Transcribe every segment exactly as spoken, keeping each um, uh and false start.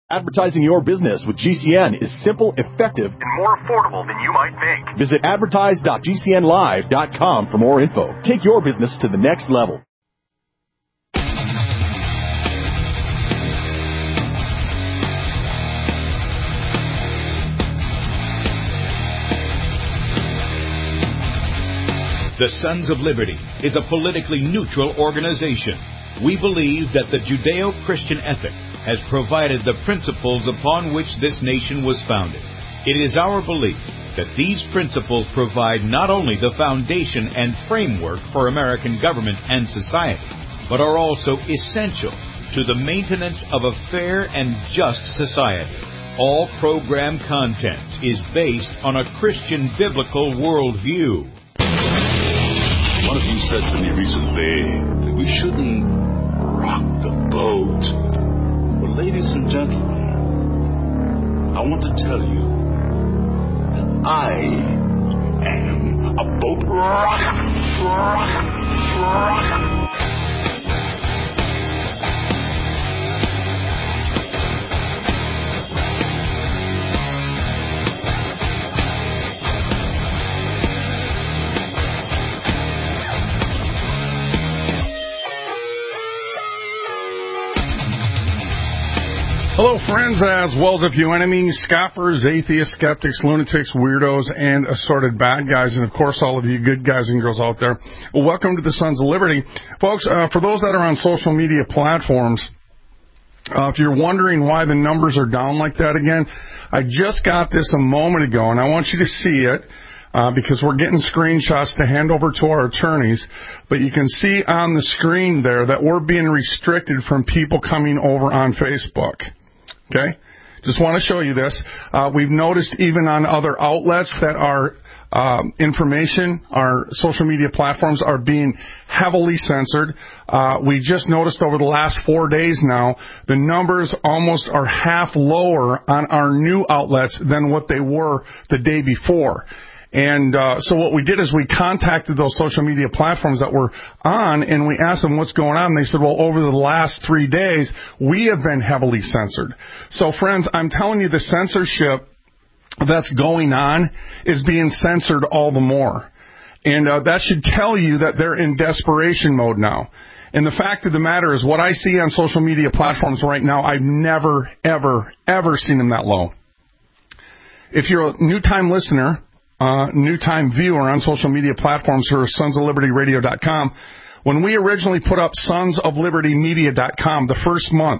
Advertising your business with G C N is simple, effective, and more affordable than you might think. Visit advertise dot g c n live dot com for more info. Take your business to the next level. The Sons of Liberty is a politically neutral organization. We believe that the Judeo-Christian ethic has provided the principles upon which this nation was founded. It is our belief that these principles provide not only the foundation and framework for American government and society, but are also essential to the maintenance of a fair and just society. All program content is based on a Christian biblical worldview. One of you said to me recently that we shouldn't rock the boat. Well, ladies and gentlemen, I want to tell you that I am a boat rocker. Rocker. Rocker. Hello, friends, as well as a few enemies, scoffers, atheists, skeptics, lunatics, weirdos, and assorted bad guys, and, of course, all of you good guys and girls out there. Well, welcome to the Sons of Liberty. Folks, uh, for those that are on social media platforms, uh, if you're wondering why the numbers are down like that again, I just got this a moment ago, and I want you to see it. Uh, because we're getting screenshots to hand over to our attorneys. But you can see on the screen there that we're being restricted from people coming over on Facebook. Okay? Just want to show you this. Uh, we've noticed even on other outlets that our um, information, our social media platforms are being heavily censored. Uh, we just noticed over the last four days now, the numbers almost are half lower on our new outlets than what they were the day before. And uh, so what we did is we contacted those social media platforms that we're on, and we asked them what's going on. And they said, well, over the last three days, we have been heavily censored. So, friends, I'm telling you, the censorship that's going on is being censored all the more. And uh, that should tell you that they're in desperation mode now. And the fact of the matter is, what I see on social media platforms right now, I've never, ever, ever seen them that low. If you're a new-time listener, Uh, new-time viewer on social media platforms for sons of liberty radio dot com. When we originally put up sons of liberty media dot com the first month,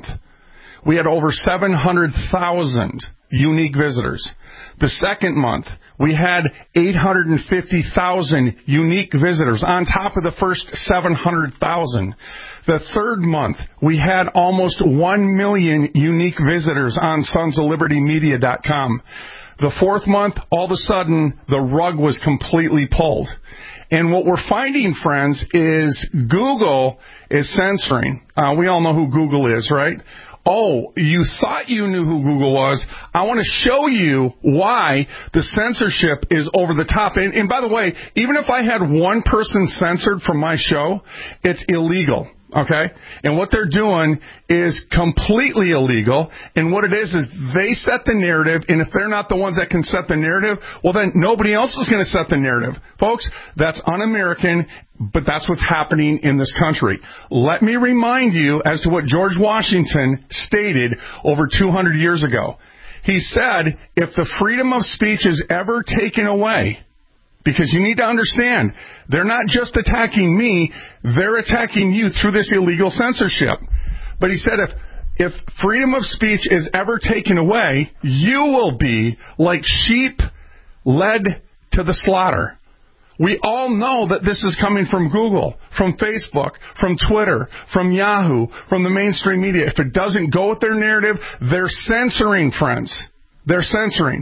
we had over seven hundred thousand unique visitors. The second month, we had eight hundred fifty thousand unique visitors on top of the first seven hundred thousand. The third month, we had almost one million unique visitors on sons of liberty media dot com. The fourth month, all of a sudden, the rug was completely pulled. And what we're finding, friends, is Google is censoring. Uh, we all know who Google is, right? Oh, you thought you knew who Google was. I want to show you why the censorship is over the top. And, and by the way, even if I had one person censored from my show, it's illegal. Okay? And what they're doing is completely illegal. And what it is is they set the narrative, and if they're not the ones that can set the narrative, well, then nobody else is going to set the narrative. Folks, that's un-American, but that's what's happening in this country. Let me remind you as to what George Washington stated over two hundred years ago. He said, if the freedom of speech is ever taken away, because you need to understand, they're not just attacking me, they're attacking you through this illegal censorship. But he said if if freedom of speech is ever taken away, you will be like sheep led to the slaughter. We all know that this is coming from Google, from Facebook, from Twitter, from Yahoo, from the mainstream media. If it doesn't go with their narrative, they're censoring, friends. They're censoring.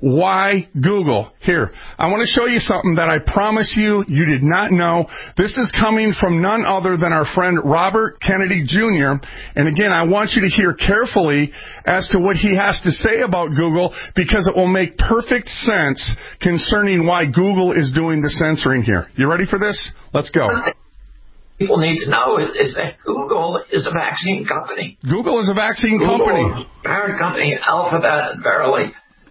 Why Google? Here, I want to show you something that I promise you you did not know. This is coming from none other than our friend Robert Kennedy Junior And again, I want you to hear carefully as to what he has to say about Google, because it will make perfect sense concerning why Google is doing the censoring here. You ready for this? Let's go. people need to know is, is that Google is a vaccine company. Google is a vaccine Google, company. Parent company, Alphabet and Verily,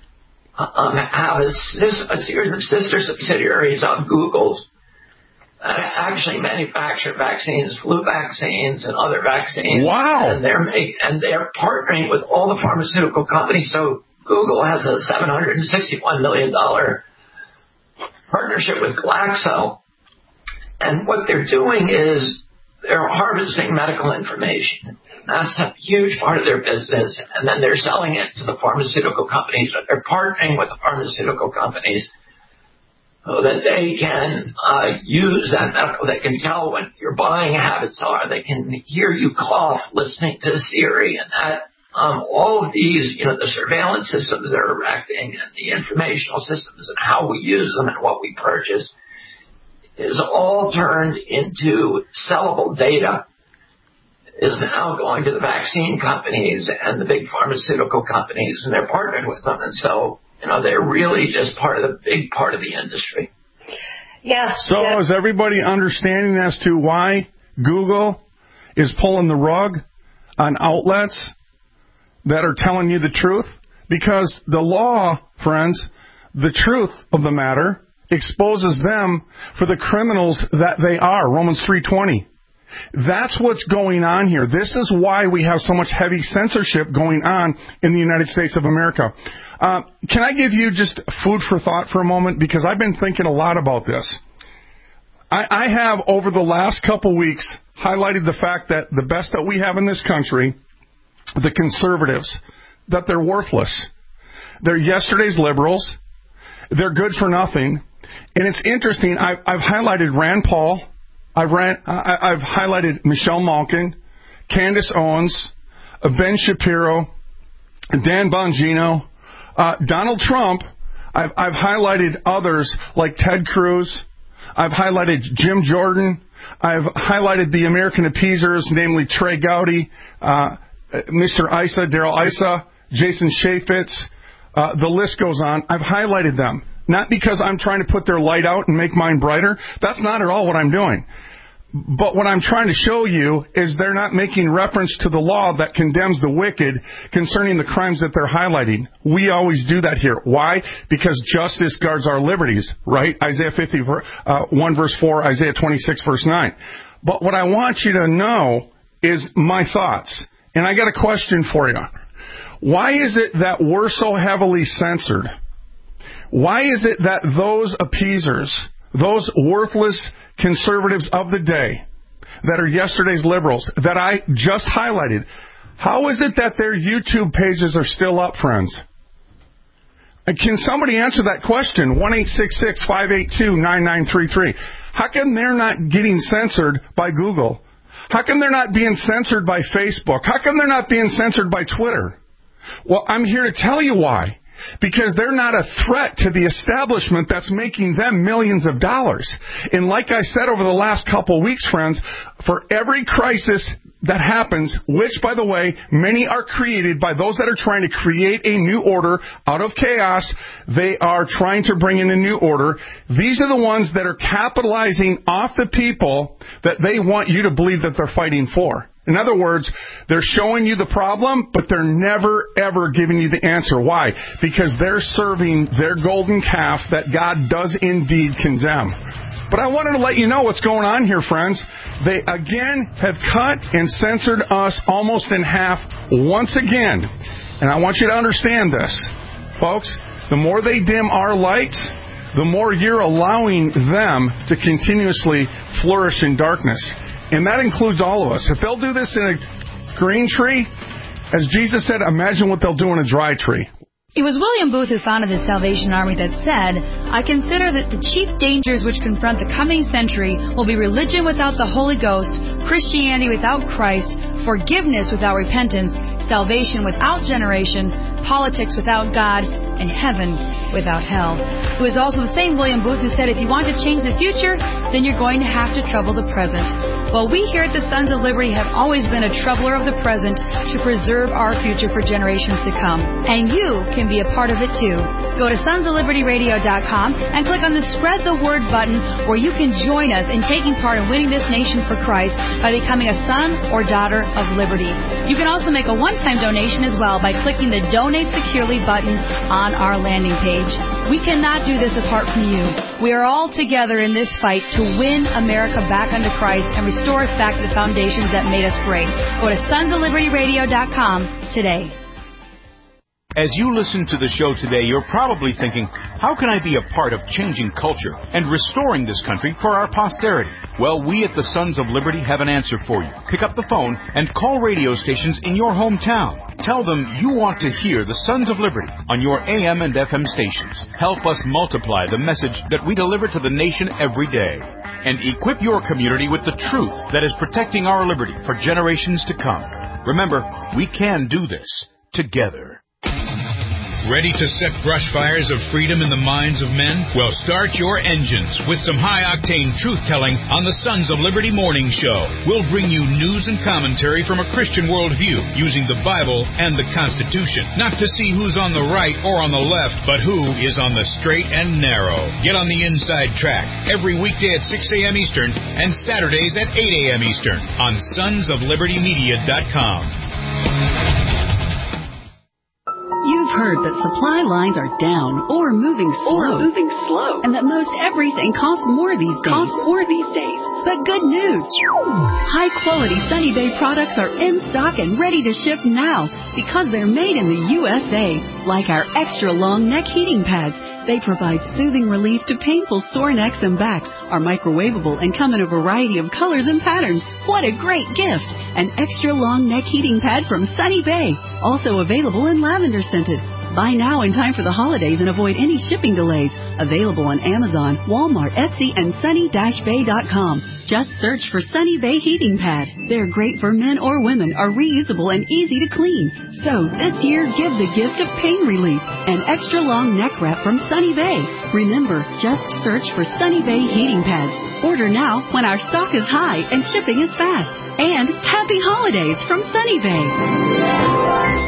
um, have a, a series of sister subsidiaries of Google's that actually manufacture vaccines, flu vaccines, and other vaccines. Wow! And they're make, and they're partnering with all the pharmaceutical companies. So Google has a seven hundred sixty-one million dollars partnership with Glaxo. And what they're doing is they're harvesting medical information. That's a huge part of their business. And then they're selling it to the pharmaceutical companies. They're partnering with the pharmaceutical companies so that they can uh, use that medical. They can tell what your buying habits are. They can hear you cough listening to Siri. And that um, all of these, you know, the surveillance systems they're erecting and the informational systems and how we use them and what we purchase is all turned into sellable data, is now going to the vaccine companies and the big pharmaceutical companies, and they're partnering with them. And so, you know, they're really just part of the big part of the industry. Yeah. So yeah. is everybody understanding as to why Google is pulling the rug on outlets that are telling you the truth? Because the law, friends, the truth of the matter exposes them for the criminals that they are. Romans three twenty. That's what's going on here. This is why we have so much heavy censorship going on in the United States of America. Uh, can I give you just food for thought for a moment? Because I've been thinking a lot about this. I, I have, over the last couple weeks, highlighted the fact that the best that we have in this country, the conservatives, that they're worthless. They're yesterday's liberals. They're good for nothing. And it's interesting, I've, I've highlighted Rand Paul, I've, ran, I, I've highlighted Michelle Malkin, Candace Owens, uh, Ben Shapiro, Dan Bongino, uh, Donald Trump. I've, I've highlighted others like Ted Cruz. I've highlighted Jim Jordan. I've highlighted the American appeasers, namely Trey Gowdy, uh, Mister Issa, Daryl Issa, Jason Chaffetz. Uh, the list goes on. I've highlighted them. Not because I'm trying to put their light out and make mine brighter. That's not at all what I'm doing. But what I'm trying to show you is they're not making reference to the law that condemns the wicked concerning the crimes that they're highlighting. We always do that here. Why? Because justice guards our liberties, right? Isaiah fifty-one, verse four, Isaiah twenty-six, verse nine. But what I want you to know is my thoughts. And I got a question for you. Why is it that we're so heavily censored? Why is it that those appeasers, those worthless conservatives of the day that are yesterday's liberals that I just highlighted, how is it that their YouTube pages are still up, friends? Can somebody answer that question? one eight six six, five eight two, nine nine three three. How come they're not getting censored by Google? How come they're not being censored by Facebook? How come they're not being censored by Twitter? Well, I'm here to tell you why. Because they're not a threat to the establishment that's making them millions of dollars. And like I said over the last couple of weeks, friends, for every crisis that happens, which, by the way, many are created by those that are trying to create a new order out of chaos, they are trying to bring in a new order. These are the ones that are capitalizing off the people that they want you to believe that they're fighting for. In other words, they're showing you the problem, but they're never, ever giving you the answer. Why? Because they're serving their golden calf that God does indeed condemn. But I wanted to let you know what's going on here, friends. They, again, have cut and censored us almost in half once again. And I want you to understand this, folks. The more they dim our lights, the more you're allowing them to continuously flourish in darkness. And that includes all of us. If they'll do this in a green tree, as Jesus said, imagine what they'll do in a dry tree. It was William Booth who founded the Salvation Army that said, "I consider that the chief dangers which confront the coming century will be religion without the Holy Ghost, Christianity without Christ, forgiveness without repentance, salvation without generation, politics without God, and heaven without hell." It was also the same William Booth who said, if you want to change the future, then you're going to have to trouble the present. Well, we here at the Sons of Liberty have always been a troubler of the present to preserve our future for generations to come. And you can be a part of it too. Go to sons of liberty radio dot com and click on the Spread the Word button where you can join us in taking part in winning this nation for Christ by becoming a son or daughter of liberty. You can also make a one-time donation as well by clicking the Donate Securely button on our landing page. We cannot do this apart from you. We are all together in this fight to win America back unto Christ and restore us back to the foundations that made us great. Go to sons of liberty radio dot com today. As you listen to the show today, you're probably thinking, how can I be a part of changing culture and restoring this country for our posterity? Well, we at the Sons of Liberty have an answer for you. Pick up the phone and call radio stations in your hometown. Tell them you want to hear the Sons of Liberty on your A M and F M stations. Help us multiply the message that we deliver to the nation every day. And equip your community with the truth that is protecting our liberty for generations to come. Remember, we can do this together. Ready to set brush fires of freedom in the minds of men? Well, start your engines with some high-octane truth-telling on the Sons of Liberty Morning Show. We'll bring you news and commentary from a Christian worldview using the Bible and the Constitution. Not to see who's on the right or on the left, but who is on the straight and narrow. Get on the inside track every weekday at six a.m. Eastern and Saturdays at eight a.m. Eastern on sons of liberty media dot com. You've heard that supply lines are down or moving slow, or moving slow, and that most everything costs more these days. Costs more these days. But good news! High-quality Sunny Bay products are in stock and ready to ship now because they're made in the U S A. Like our extra-long neck heating pads, they provide soothing relief to painful sore necks and backs, are microwavable, and come in a variety of colors and patterns. What a great gift! An extra-long neck heating pad from Sunny Bay, also available in lavender scented. Buy now in time for the holidays and avoid any shipping delays. Available on Amazon, Walmart, Etsy, and sunny dash bay dot com. Just search for Sunny Bay Heating Pad. They're great for men or women, are reusable and easy to clean. So this year, give the gift of pain relief. An extra long neck wrap from Sunny Bay. Remember, just search for Sunny Bay Heating Pads. Order now when our stock is high and shipping is fast. And happy holidays from Sunny Bay.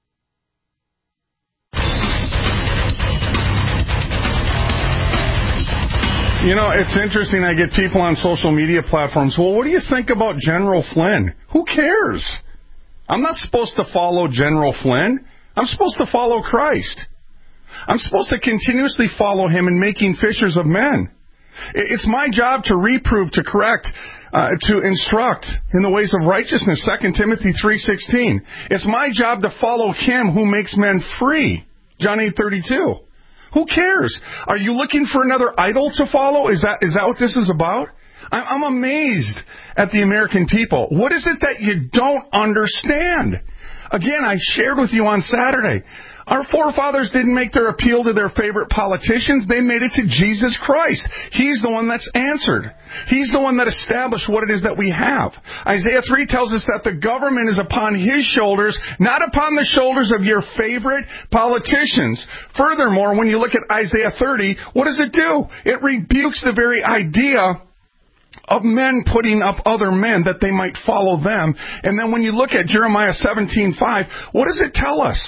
You know, it's interesting. I get people on social media platforms. Well, what do you think about General Flynn? Who cares? I'm not supposed to follow General Flynn. I'm supposed to follow Christ. I'm supposed to continuously follow him in making fishers of men. It's my job to reprove, to correct, uh, to instruct in the ways of righteousness, Second Timothy three sixteen. It's my job to follow him who makes men free, John eight thirty-two. Who cares? Are you looking for another idol to follow? Is that is that what this is about? I'm amazed at the American people. What is it that you don't understand? Again, I shared with you on Saturday. Our forefathers didn't make their appeal to their favorite politicians. They made it to Jesus Christ. He's the one that's answered. He's the one that established what it is that we have. Isaiah three tells us that the government is upon His shoulders, not upon the shoulders of your favorite politicians. Furthermore, when you look at Isaiah thirty, what does it do? It rebukes the very idea of men putting up other men that they might follow them. And then when you look at Jeremiah seventeen five, what does it tell us?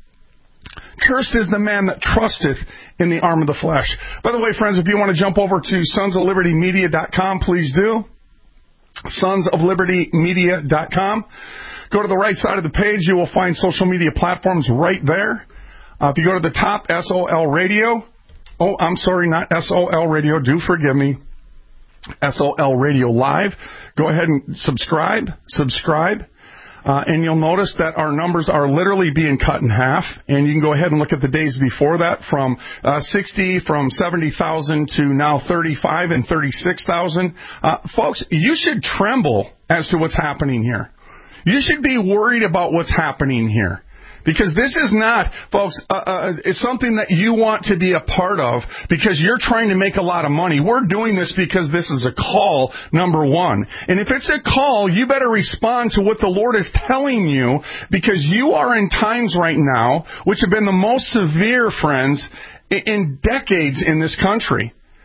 Cursed is the man that trusteth in the arm of the flesh. By the way, friends, if you want to jump over to sons of liberty media dot com, please do. sons of liberty media dot com. Go to the right side of the page. You will find social media platforms right there. Uh, if you go to the top, S O L Radio. Oh, I'm sorry, not S O L Radio. Do forgive me. S O L Radio Live. Go ahead and subscribe. Subscribe. Uh, and you'll notice that our numbers are literally being cut in half. And you can go ahead and look at the days before that from uh, sixty, from seventy thousand to now thirty-five and thirty-six thousand. Uh, folks, you should tremble as to what's happening here. You should be worried about what's happening here. Because this is not, folks, uh, uh, it's something that you want to be a part of because you're trying to make a lot of money. We're doing this because this is a call, number one. And if it's a call, you better respond to what the Lord is telling you because you are in times right now which have been the most severe, friends, in decades in this country.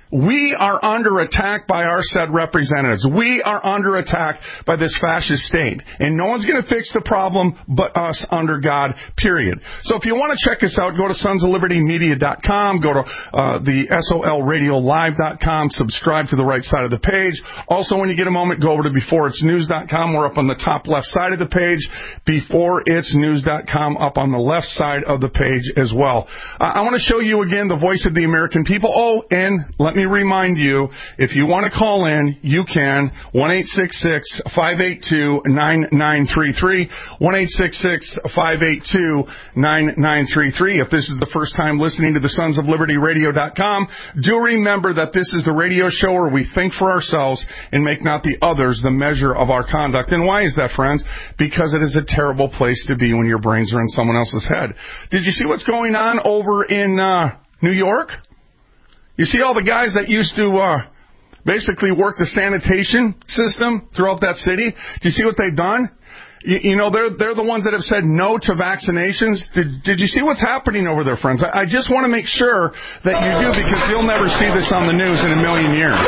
We are under attack by our said representatives. We are under attack by this fascist state. And no one's going to fix the problem but us under God, period. So if you want to check us out, go to sons of liberty media dot com, go to uh, the S O L radio live dot com, subscribe to the right side of the page. Also, when you get a moment, go over to before it's news dot com. We're up on the top left side of the page. before it's news dot com up on the left side of the page as well. Uh, I want to show you again the voice of the American people. Oh, and let me remind you, if you want to call in, you can. one eight six six, five eight two, nine nine three three. one eight six six, five eight two, nine nine three three. If this is the first time listening to the sons of liberty radio dot com, do remember that this is the radio show where we think for ourselves and make not the others the measure of our conduct. And why is that, friends? Because it is a terrible place to be when your brains are in someone else's head. Did you see what's going on over in uh, New York? You see all the guys that used to uh, basically work the sanitation system throughout that city? Do you see what they've done? You, you know, they're they're the ones that have said no to vaccinations. Did did you see what's happening over there, friends? I, I just want to make sure that you do, because you'll never see this on the news in a million years.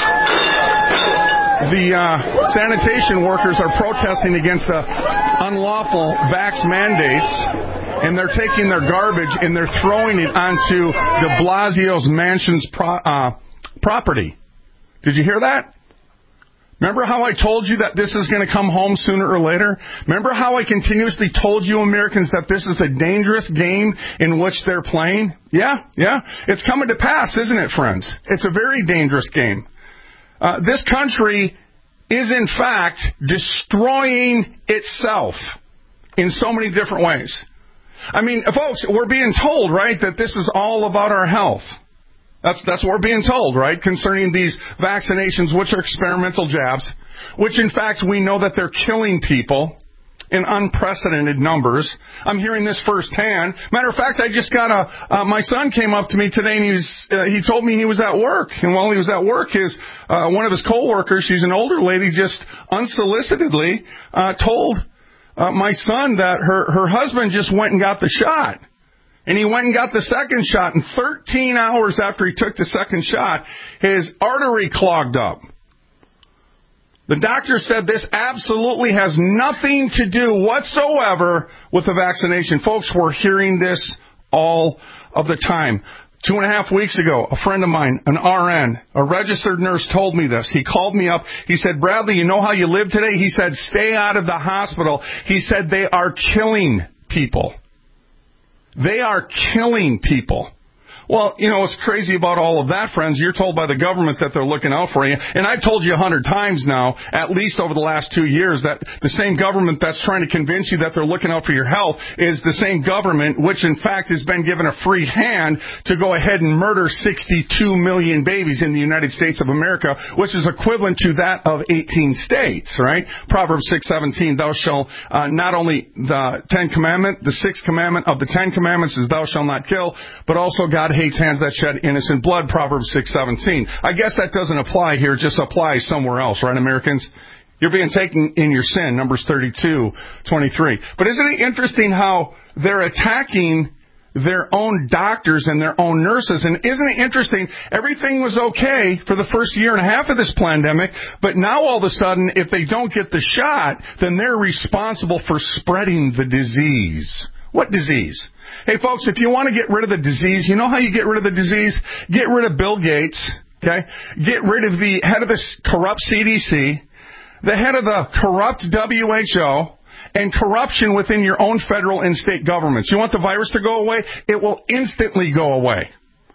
The uh, sanitation workers are protesting against the unlawful vax mandates, and they're taking their garbage and they're throwing it onto de Blasio's mansion's pro- uh, property. Did you hear that? Remember how I told you that this is going to come home sooner or later? Remember how I continuously told you Americans that this is a dangerous game in which they're playing? Yeah, yeah. It's coming to pass, isn't it, friends? It's a very dangerous game. Uh, this country is, in fact, destroying itself in so many different ways. I mean, folks, we're being told, right, that this is all about our health. That's that's what we're being told, right, concerning these vaccinations, which are experimental jabs, which, in fact, we know that they're killing people in unprecedented numbers. I'm hearing this firsthand. Matter of fact, I just got a, uh, my son came up to me today and he was, uh, he told me he was at work. And while he was at work, his, uh, one of his coworkers, she's an older lady, just unsolicitedly, uh, told, uh, my son that her, her husband just went and got the shot. And he went and got the second shot. And thirteen hours after he took the second shot, his artery clogged up. The doctor said this absolutely has nothing to do whatsoever with the vaccination. Folks, we're hearing this all of the time. Two and a half weeks ago, a friend of mine, an R N, a registered nurse, told me this. He called me up. He said, Bradley, you know how you live today? He said, stay out of the hospital. He said, they are killing people. They are killing people. Well, you know what's crazy about all of that, friends? You're told by the government that they're looking out for you. And I've told you a hundred times now, at least over the last two years, that the same government that's trying to convince you that they're looking out for your health is the same government which, in fact, has been given a free hand to go ahead and murder sixty-two million babies in the United States of America, which is equivalent to that of eighteen states, right? Proverbs six seventeen, thou shalt, uh, not only the Ten Commandment, the sixth commandment of the Ten Commandments is thou shalt not kill, but also God hates hands that shed innocent blood, Proverbs six seventeen. I guess that doesn't apply here, it just applies somewhere else, right, Americans? You're being taken in your sin, Numbers thirty-two twenty-three. But isn't it interesting how they're attacking their own doctors and their own nurses? And isn't it interesting, everything was okay for the first year and a half of this pandemic, but now all of a sudden, if they don't get the shot, then they're responsible for spreading the disease. What disease? Hey, folks, if you want to get rid of the disease, you know how you get rid of the disease? Get rid of Bill Gates, okay? Get rid of the head of the corrupt C D C, the head of the corrupt W H O, and corruption within your own federal and state governments. You want the virus to go away? It will instantly go away.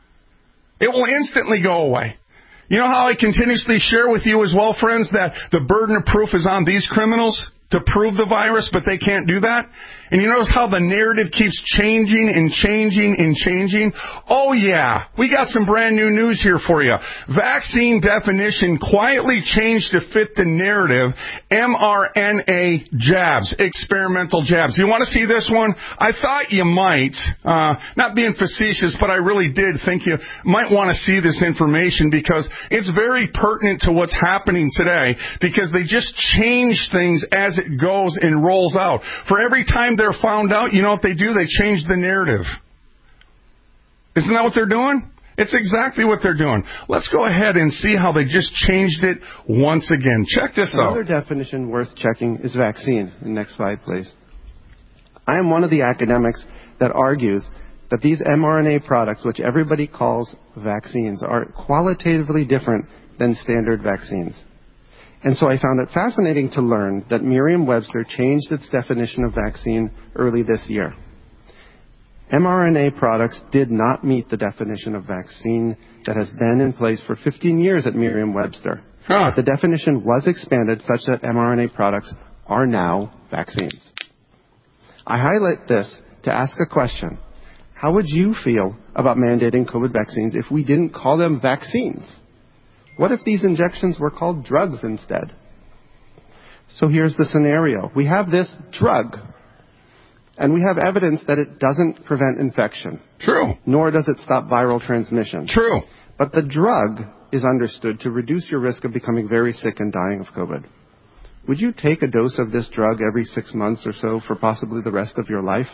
It will instantly go away. You know how I continuously share with you as well, friends, that the burden of proof is on these criminals to prove the virus, but they can't do that? And you notice how the narrative keeps changing and changing and changing? Oh, yeah. We got some brand new news here for you. Vaccine definition quietly changed to fit the narrative. M R N A jabs, experimental jabs. You want to see this one? I thought you might. Uh, not being facetious, but I really did think you might want to see this information because it's very pertinent to what's happening today, because they just change things as it goes and rolls out. For every time they're found out, you know what they do? They change the narrative. Isn't that what they're doing? It's exactly what they're doing. Let's go ahead and see how they just changed it once again. Check this Another out. Another definition worth checking is vaccine. Next slide, please. I am one of the academics that argues that these mRNA products, which everybody calls vaccines, are qualitatively different than standard vaccines. And so I found it fascinating to learn that Merriam-Webster changed its definition of vaccine early this year. mRNA products did not meet the definition of vaccine that has been in place for fifteen years at Merriam-Webster. Huh. The definition was expanded such that mRNA products are now vaccines. I highlight this to ask a question. How would you feel about mandating COVID vaccines if we didn't call them vaccines? What if these injections were called drugs instead? So here's the scenario. We have this drug, and we have evidence that it doesn't prevent infection. True. Nor does it stop viral transmission. True. But the drug is understood to reduce your risk of becoming very sick and dying of COVID. Would you take a dose of this drug every six months or so for possibly the rest of your life?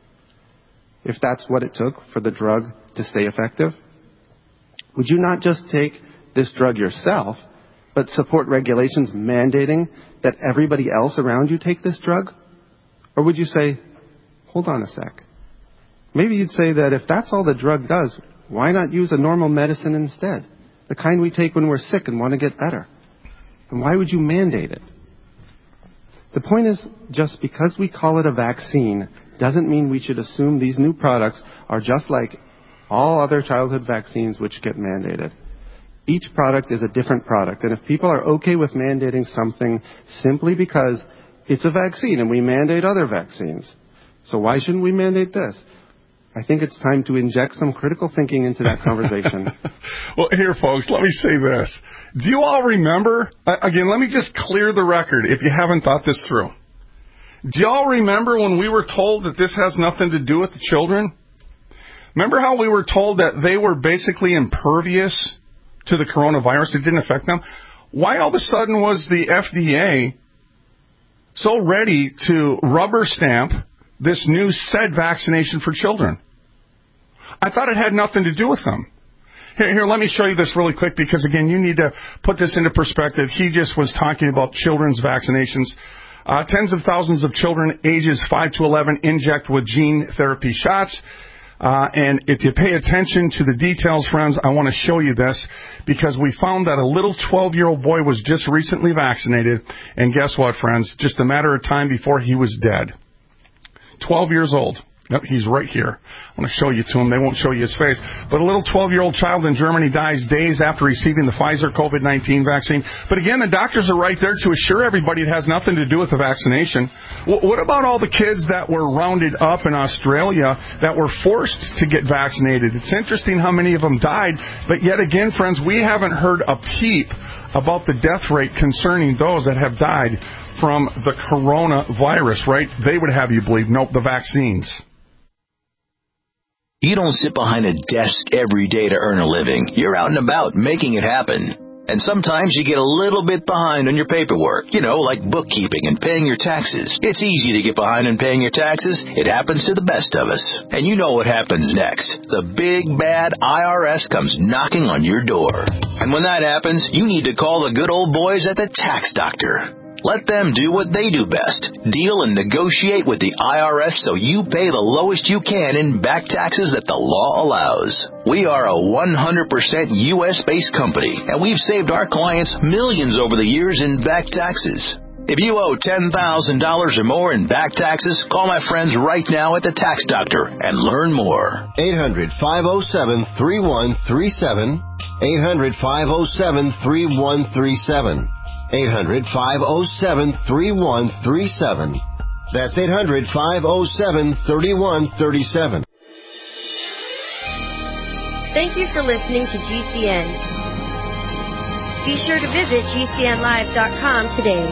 If that's what it took for the drug to stay effective? Would you not just take this drug yourself, but support regulations mandating that everybody else around you take this drug? Or would you say, hold on a sec. Maybe you'd say that if that's all the drug does, why not use a normal medicine instead? The kind we take when we're sick and want to get better. And why would you mandate it? The point is, just because we call it a vaccine doesn't mean we should assume these new products are just like all other childhood vaccines which get mandated. Each product is a different product, and if people are okay with mandating something simply because it's a vaccine and we mandate other vaccines, so why shouldn't we mandate this? I think it's time to inject some critical thinking into that conversation. Well, here, folks, let me say this. Do you all remember, again, let me just clear the record if you haven't thought this through. Do you all remember when we were told that this has nothing to do with the children? Remember how we were told that they were basically impervious to the coronavirus? It didn't affect them. Why all of a sudden was the F D A so ready to rubber stamp this new said vaccination for children? I thought it had nothing to do with them. Here, here, let me show you this really quick because, again, you need to put this into perspective. He just was talking about children's vaccinations. Uh, tens of thousands of children ages five to eleven inject with gene therapy shots. Uh, and if you pay attention to the details, friends, I want to show you this because we found that a little twelve-year-old boy was just recently vaccinated. And guess what, friends? Just a matter of time before he was dead. twelve years old. Yep, he's right here. I want to show you to him. They won't show you his face. But a little twelve-year-old child in Germany dies days after receiving the Pfizer COVID nineteen vaccine. But again, the doctors are right there to assure everybody it has nothing to do with the vaccination. What about all the kids that were rounded up in Australia that were forced to get vaccinated? It's interesting how many of them died. But yet again, friends, we haven't heard a peep about the death rate concerning those that have died from the coronavirus, right? They would have you believe, nope, the vaccines. You don't sit behind a desk every day to earn a living. You're out and about making it happen. And sometimes you get a little bit behind on your paperwork, you know, like bookkeeping and paying your taxes. It's easy to get behind on paying your taxes. It happens to the best of us. And you know what happens next. The big, bad I R S comes knocking on your door. And when that happens, you need to call the good old boys at the Tax Doctor. Let them do what they do best. Deal and negotiate with the I R S so you pay the lowest you can in back taxes that the law allows. We are a one hundred percent U S-based company, and we've saved our clients millions over the years in back taxes. If you owe ten thousand dollars or more in back taxes, call my friends right now at the Tax Doctor and learn more. eight hundred, five oh seven, three one three seven. eight hundred, five oh seven, three one three seven. eight hundred, five oh seven, three one three seven. That's eight hundred, five oh seven, three one three seven. Thank you for listening to G C N. Be sure to visit G C N live dot com today.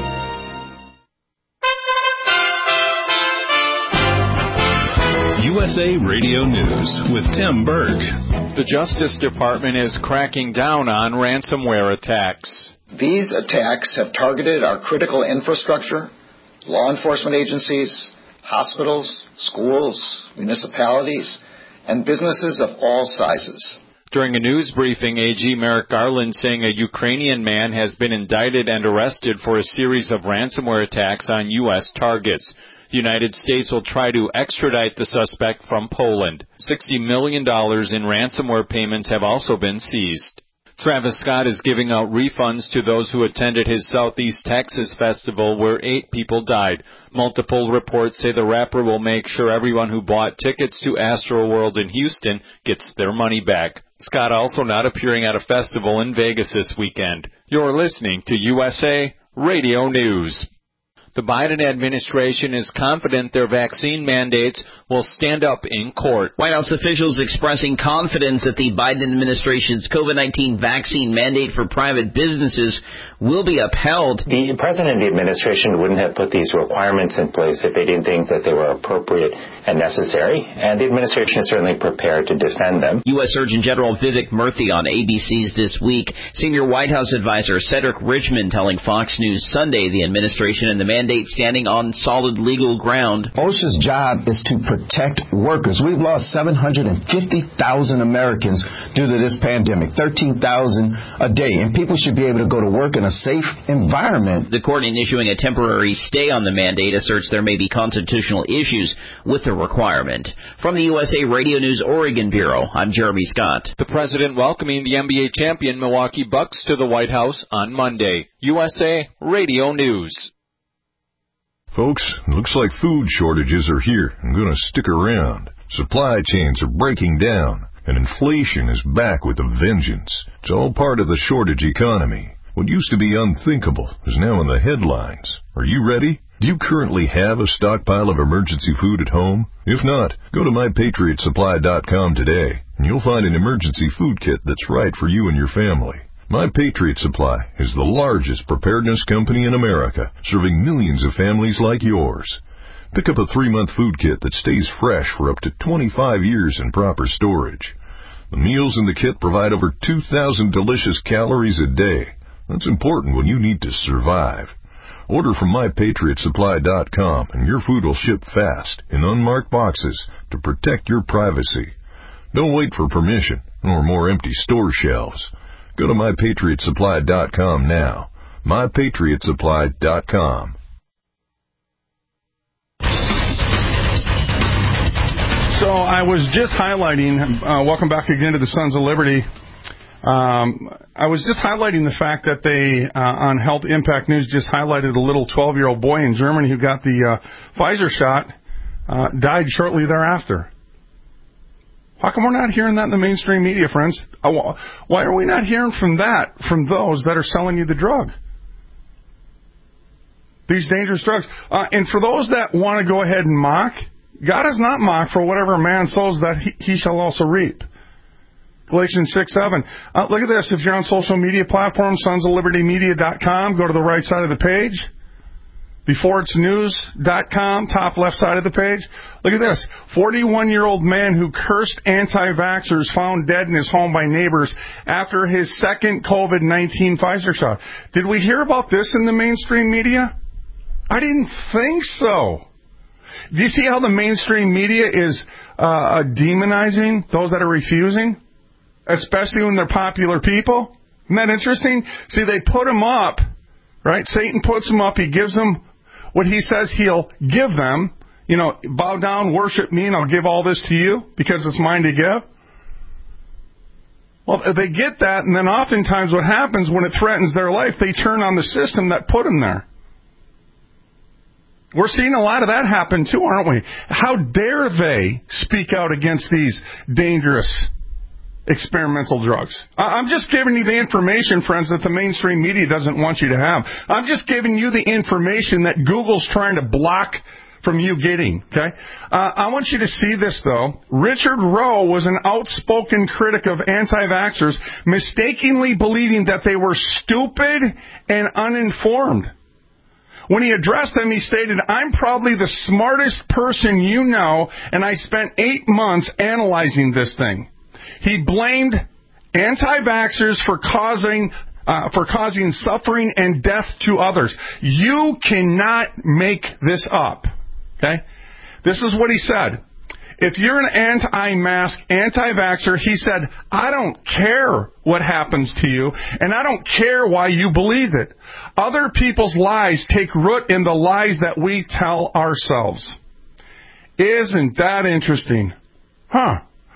U S A Radio News with Tim Berg. The Justice Department is cracking down on ransomware attacks. These attacks have targeted our critical infrastructure, law enforcement agencies, hospitals, schools, municipalities, and businesses of all sizes. During a news briefing, A G Merrick Garland saying a Ukrainian man has been indicted and arrested for a series of ransomware attacks on U S targets. The United States will try to extradite the suspect from Poland. sixty million dollars in ransomware payments have also been seized. Travis Scott is giving out refunds to those who attended his Southeast Texas festival where eight people died. Multiple reports say the rapper will make sure everyone who bought tickets to Astroworld in Houston gets their money back. Scott also not appearing at a festival in Vegas this weekend. You're listening to U S A Radio News. The Biden administration is confident their vaccine mandates will stand up in court. White House officials expressing confidence that the Biden administration's COVID nineteen vaccine mandate for private businesses will be upheld. The president and the administration wouldn't have put these requirements in place if they didn't think that they were appropriate and necessary, and the administration is certainly prepared to defend them. U S Surgeon General Vivek Murthy on A B C's This Week. Senior White House advisor Cedric Richmond telling Fox News Sunday the administration and the mandate standing on solid legal ground. OSHA's job is to protect workers. We've lost seven hundred fifty thousand Americans due to this pandemic, thirteen thousand a day, and people should be able to go to work in a safe environment. The court, in issuing a temporary stay on the mandate, asserts there may be constitutional issues with the requirement. From the U S A Radio News Oregon Bureau, I'm Jeremy Scott. The president welcoming the N B A champion Milwaukee Bucks to the White House on Monday. U S A Radio News. Folks, looks like food shortages are here and going to stick around. Supply chains are breaking down, and inflation is back with a vengeance. It's all part of the shortage economy. What used to be unthinkable is now in the headlines. Are you ready? Do you currently have a stockpile of emergency food at home? If not, go to my patriot supply dot com today, and you'll find an emergency food kit that's right for you and your family. My Patriot Supply is the largest preparedness company in America, serving millions of families like yours. Pick up a three-month food kit that stays fresh for up to twenty-five years in proper storage. The meals in the kit provide over two thousand delicious calories a day. That's important when you need to survive. Order from my patriot supply dot com and your food will ship fast in unmarked boxes to protect your privacy. Don't wait for permission or more empty store shelves. Go to my patriot supply dot com now. my patriot supply dot com. So I was just highlighting, uh, welcome back again to the Sons of Liberty. Um, I was just highlighting the fact that they, uh, on Health Impact News, just highlighted a little twelve-year-old boy in Germany who got the uh, Pfizer shot, uh, died shortly thereafter. How come we're not hearing that in the mainstream media, friends? Why are we not hearing from that, from those that are selling you the drug? These dangerous drugs. Uh, and for those that want to go ahead and mock, God is not mocked, for whatever a man sows, that he, he shall also reap. Galatians six seven. Uh, look at this. If you're on social media platforms, sons of liberty media dot com, go to the right side of the page. before it's news dot com, top left side of the page. Look at this. forty-one-year-old man who cursed anti-vaxxers found dead in his home by neighbors after his second COVID nineteen Pfizer shot. Did we hear about this in the mainstream media? I didn't think so. Do you see how the mainstream media is uh, demonizing those that are refusing? Especially when they're popular people? Isn't that interesting? See, they put them up, right? Satan puts them up. He gives them what he says he'll give them. You know, bow down, worship me, and I'll give all this to you because it's mine to give. Well, they get that, and then oftentimes what happens when it threatens their life, they turn on the system that put them there. We're seeing a lot of that happen too, aren't we? How dare they speak out against these dangerous experimental drugs? I'm just giving you the information, friends, that the mainstream media doesn't want you to have. I'm just giving you the information that Google's trying to block from you getting, okay? Uh, I want you to see this, though. Richard Rowe was an outspoken critic of anti-vaxxers, mistakenly believing that they were stupid and uninformed. When he addressed them, he stated, "I'm probably the smartest person you know, and I spent eight months analyzing this thing." He blamed anti-vaxxers for causing uh, for causing suffering and death to others. You cannot make this up. Okay? This is what he said. If you're an anti-mask, anti-vaxxer, he said, I don't care what happens to you, and I don't care why you believe it. Other people's lies take root in the lies that we tell ourselves. Isn't that interesting? Huh.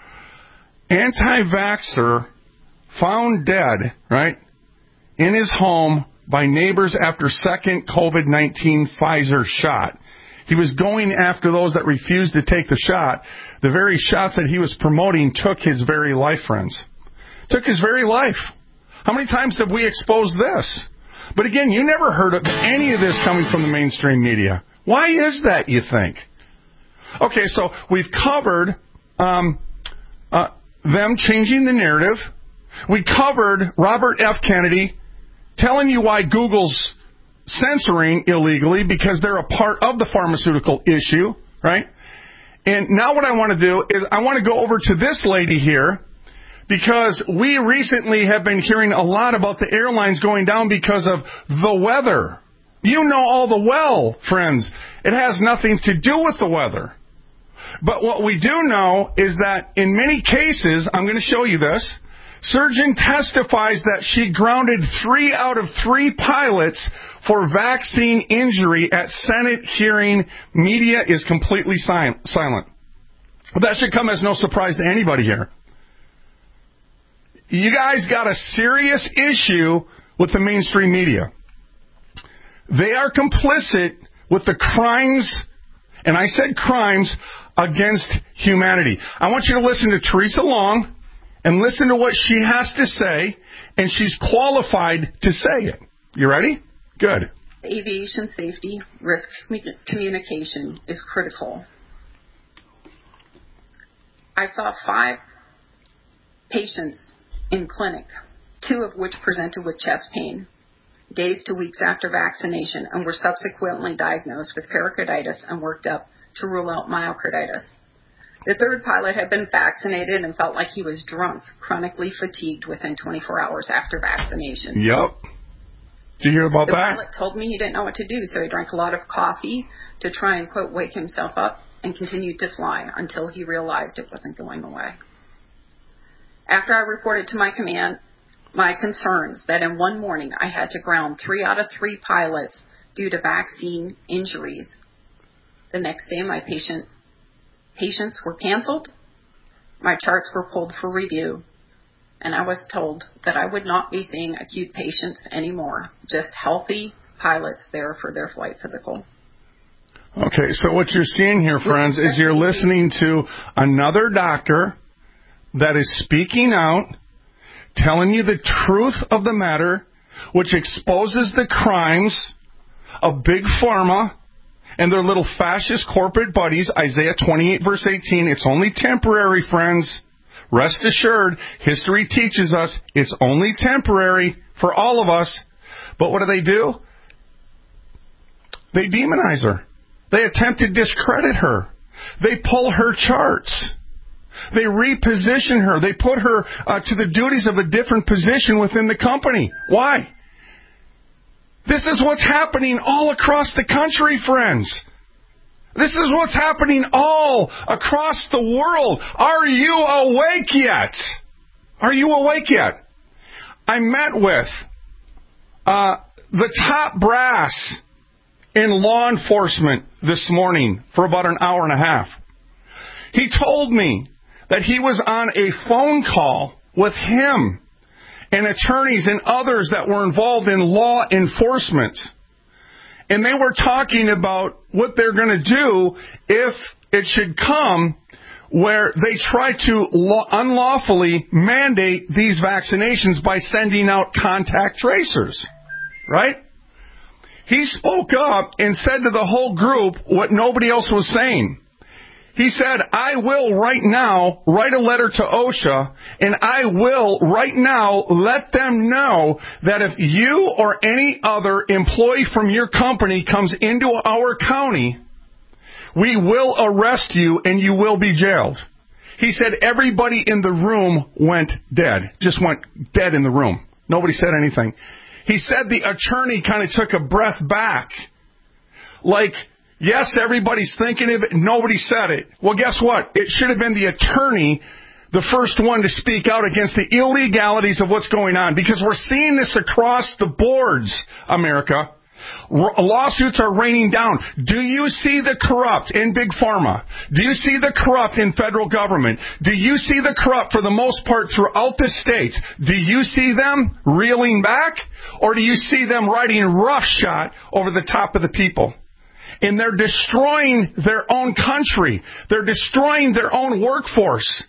Anti-vaxxer found dead, right, in his home by neighbors after second COVID nineteen Pfizer shot. He was going after those that refused to take the shot. The very shots that he was promoting took his very life, friends. Took his very life. How many times have we exposed this? But again, you never heard of any of this coming from the mainstream media. Why is that, you think? Okay, so we've covered um, uh, them changing the narrative. We covered Robert F. Kennedy telling you why Google's censoring illegally because they're a part of the pharmaceutical issue, right? And now what I want to do is I want to go over to this lady here because we recently have been hearing a lot about the airlines going down because of the weather. You know all the well, friends. It has nothing to do with the weather. But what we do know is that in many cases, I'm going to show you this, surgeon testifies that she grounded three out of three pilots for vaccine injury at Senate hearing. Media is completely silent. That should come as no surprise to anybody here. You guys got a serious issue with the mainstream media. They are complicit with the crimes, and I said crimes, against humanity. I want you to listen to Teresa Long and listen to what she has to say, and she's qualified to say it. You ready? Good. Aviation safety risk communication is critical. I saw five patients in clinic, two of which presented with chest pain, days to weeks after vaccination, and were subsequently diagnosed with pericarditis and worked up to rule out myocarditis. The third pilot had been vaccinated and felt like he was drunk, chronically fatigued within twenty-four hours after vaccination. Yep. Did you hear about the that? The pilot told me he didn't know what to do, so he drank a lot of coffee to try and, quote, wake himself up and continued to fly until he realized it wasn't going away. After I reported to my command my concerns that in one morning I had to ground three out of three pilots due to vaccine injuries, the next day my patient patients were canceled, my charts were pulled for review, and I was told that I would not be seeing acute patients anymore, just healthy pilots there for their flight physical. Okay, so what you're seeing here, friends, is you're listening to another doctor that is speaking out, telling you the truth of the matter, which exposes the crimes of Big Pharma and their little fascist corporate buddies. Isaiah twenty-eight, verse eighteen, it's only temporary, friends. Rest assured, history teaches us it's only temporary for all of us. But what do they do? They demonize her. They attempt to discredit her. They pull her charts. They reposition her. They put her uh, to the duties of a different position within the company. Why? This is what's happening all across the country, friends. This is what's happening all across the world. Are you awake yet? Are you awake yet? I met with uh, the top brass in law enforcement this morning for about an hour and a half. He told me that he was on a phone call with him and attorneys and others that were involved in law enforcement. And they were talking about what they're going to do if it should come where they try to law- unlawfully mandate these vaccinations by sending out contact tracers. Right? He spoke up and said to the whole group what nobody else was saying. He said, I will right now write a letter to OSHA, and I will right now let them know that if you or any other employee from your company comes into our county, we will arrest you and you will be jailed. He said everybody in the room went dead, just went dead in the room. Nobody said anything. He said the attorney kind of took a breath back, like, Yes, everybody's thinking of it. Nobody said it. Well, guess what? It should have been the attorney, the first one to speak out against the illegalities of what's going on, because we're seeing this across the boards, America. Lawsuits are raining down. Do you see the corrupt in Big Pharma? Do you see the corrupt in federal government? Do you see the corrupt, for the most part, throughout the states? Do you see them reeling back? Or do you see them riding roughshod over the top of the people? And they're destroying their own country. They're destroying their own workforce.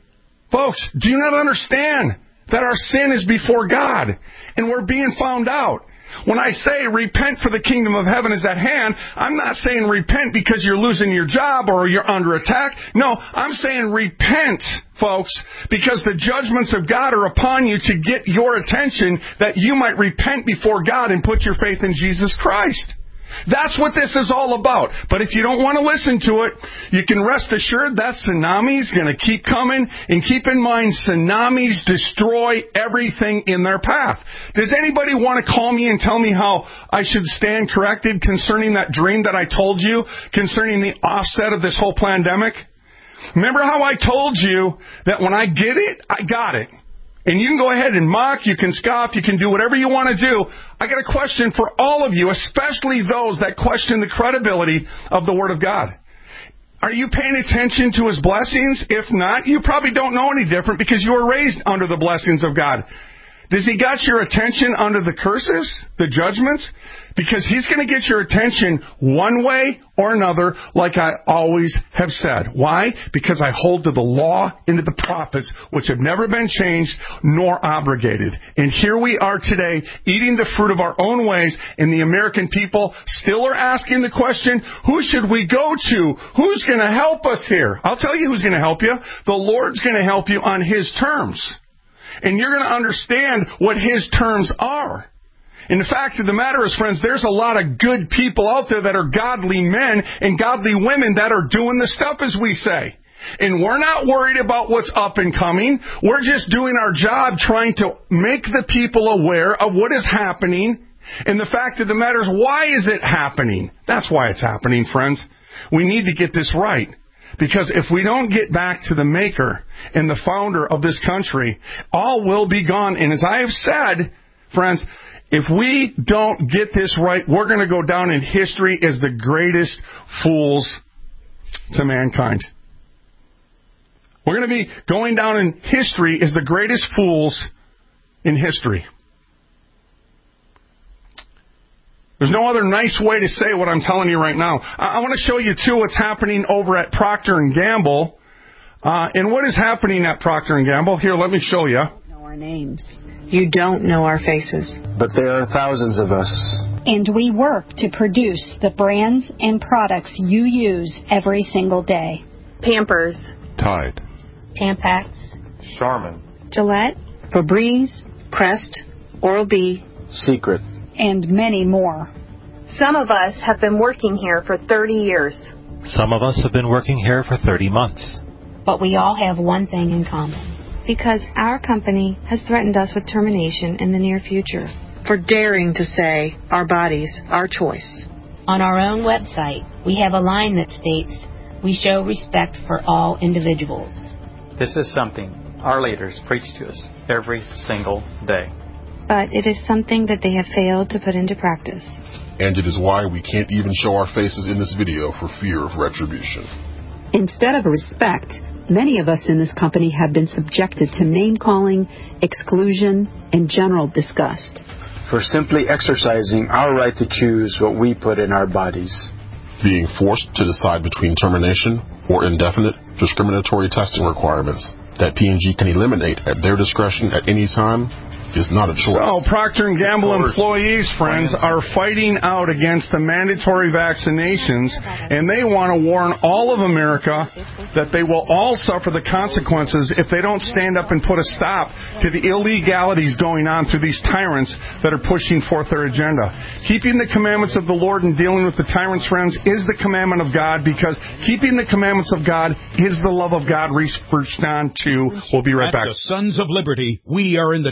Folks, do you not understand that our sin is before God and we're being found out? When I say repent for the kingdom of heaven is at hand, I'm not saying repent because you're losing your job or you're under attack. No, I'm saying repent, folks, because the judgments of God are upon you to get your attention, that you might repent before God and put your faith in Jesus Christ. That's what this is all about. But if you don't want to listen to it, you can rest assured that tsunami's going to keep coming. And keep in mind, tsunamis destroy everything in their path. Does anybody want to call me and tell me how I should stand corrected concerning that dream that I told you, concerning the offset of this whole pandemic? Remember how I told you that when I get it, I got it. And you can go ahead and mock, you can scoff, you can do whatever you want to do. I got a question for all of you, especially those that question the credibility of the Word of God. Are you paying attention to His blessings? If not, you probably don't know any different because you were raised under the blessings of God. Does He got your attention under the curses, the judgments? Because He's going to get your attention one way or another, like I always have said. Why? Because I hold to the law and to the prophets, which have never been changed nor abrogated. And here we are today, eating the fruit of our own ways, and the American people still are asking the question, who should we go to? Who's going to help us here? I'll tell you who's going to help you. The Lord's going to help you on His terms. And you're going to understand what His terms are. And the fact of the matter is, friends, there's a lot of good people out there that are godly men and godly women that are doing the stuff, as we say. And we're not worried about what's up and coming. We're just doing our job trying to make the people aware of what is happening. And the fact of the matter is, why is it happening? That's why it's happening, friends. We need to get this right. Because if we don't get back to the maker and the founder of this country, all will be gone. And as I have said, friends, if we don't get this right, we're going to go down in history as the greatest fools to mankind. We're going to be going down in history as the greatest fools in history. There's no other nice way to say what I'm telling you right now. I, I want to show you, too, what's happening over at Procter and Gamble. Uh, and what is happening at Procter and Gamble? Here, let me show you. You know our names. You don't know our faces. But there are thousands of us. And we work to produce the brands and products you use every single day. Pampers. Tide. Tampax. Charmin. Gillette. Febreze. Crest. Oral-B. Secret. And many more. Some of us have been working here for thirty years. Some of us have been working here for thirty months. But we all have one thing in common. Because our company has threatened us with termination in the near future. For daring to say, our bodies, our choice. On our own website, we have a line that states, we show respect for all individuals. This is something our leaders preach to us every single day. But it is something that they have failed to put into practice. And it is why we can't even show our faces in this video for fear of retribution. Instead of respect, many of us in this company have been subjected to name-calling, exclusion, and general disgust. For simply exercising our right to choose what we put in our bodies. Being forced to decide between termination or indefinite discriminatory testing requirements that P and G can eliminate at their discretion at any time is not a choice. So, Procter and Gamble employees, friends, are fighting out against the mandatory vaccinations, and they want to warn all of America that they will all suffer the consequences if they don't stand up and put a stop to the illegalities going on through these tyrants that are pushing forth their agenda. Keeping the commandments of the Lord and dealing with the tyrants, friends, is the commandment of God, because keeping the commandments of God is the love of God. Research on to. We'll be right At back. the Sons of Liberty, we are in the trenches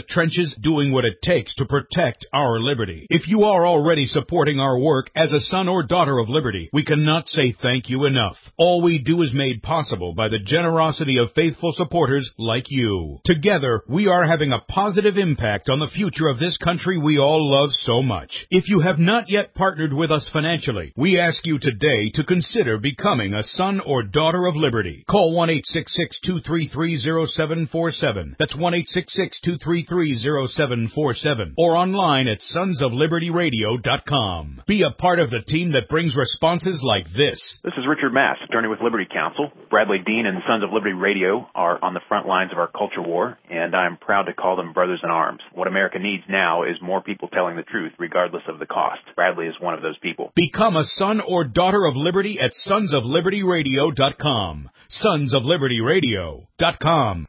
is doing what it takes to protect our liberty. If you are already supporting our work as a son or daughter of liberty, we cannot say thank you enough. All we do is made possible by the generosity of faithful supporters like you. Together, we are having a positive impact on the future of this country we all love so much. If you have not yet partnered with us financially, we ask you today to consider becoming a son or daughter of liberty. Call one eight six six, two three three, zero seven four seven. That's one eight six six, two three three, zero seven four seven. Or online at sons of liberty radio dot com. Be a part of the team that brings responses like this. This is Richard Mass, attorney with Liberty Counsel. Bradley Dean and Sons of Liberty Radio are on the front lines of our culture war, and I'm proud to call them brothers in arms. What America needs now is more people telling the truth, regardless of the cost. Bradley is one of those people. Become a son or daughter of liberty at sons of liberty radio dot com. sons of liberty radio dot com.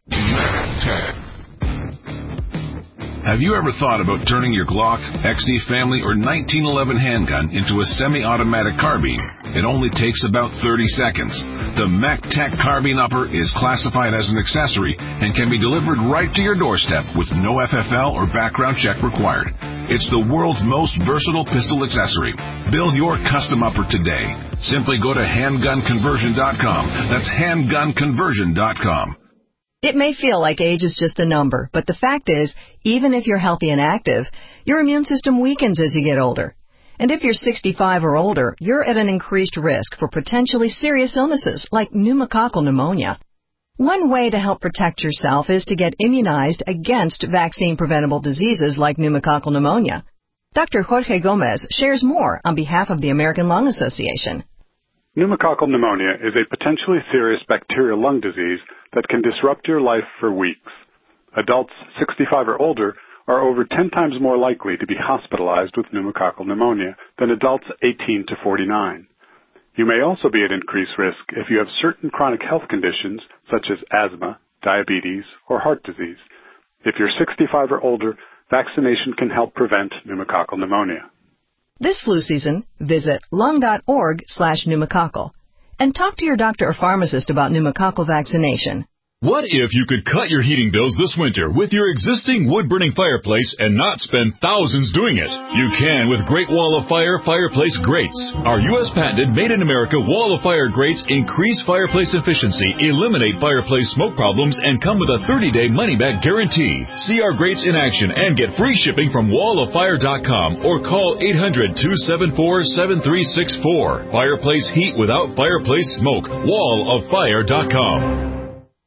Have you ever thought about turning your Glock, X D Family, or nineteen eleven handgun into a semi-automatic carbine? It only takes about thirty seconds. The MacTac Carbine Upper is classified as an accessory and can be delivered right to your doorstep with no F F L or background check required. It's the world's most versatile pistol accessory. Build your custom upper today. Simply go to handgun conversion dot com. That's handgun conversion dot com. It may feel like age is just a number, but the fact is, even if you're healthy and active, your immune system weakens as you get older. And if you're sixty-five or older, you're at an increased risk for potentially serious illnesses like pneumococcal pneumonia. One way to help protect yourself is to get immunized against vaccine-preventable diseases like pneumococcal pneumonia. Doctor Jorge Gomez shares more on behalf of the American Lung Association. Pneumococcal pneumonia is a potentially serious bacterial lung disease that can disrupt your life for weeks. Adults sixty-five or older are over ten times more likely to be hospitalized with pneumococcal pneumonia than adults eighteen to forty-nine. You may also be at increased risk if you have certain chronic health conditions such as asthma, diabetes, or heart disease. If you're sixty-five or older, vaccination can help prevent pneumococcal pneumonia. This flu season, visit lung.org slash pneumococcal and talk to your doctor or pharmacist about pneumococcal vaccination. What if you could cut your heating bills this winter with your existing wood-burning fireplace and not spend thousands doing it? You can with Great Wall of Fire Fireplace Grates. Our U S patented made-in-America Wall of Fire grates increase fireplace efficiency, eliminate fireplace smoke problems, and come with a thirty-day money-back guarantee. See our grates in action and get free shipping from wall of fire dot com or call eight hundred, two seven four, seven three six four. Fireplace heat without fireplace smoke. wall of fire dot com.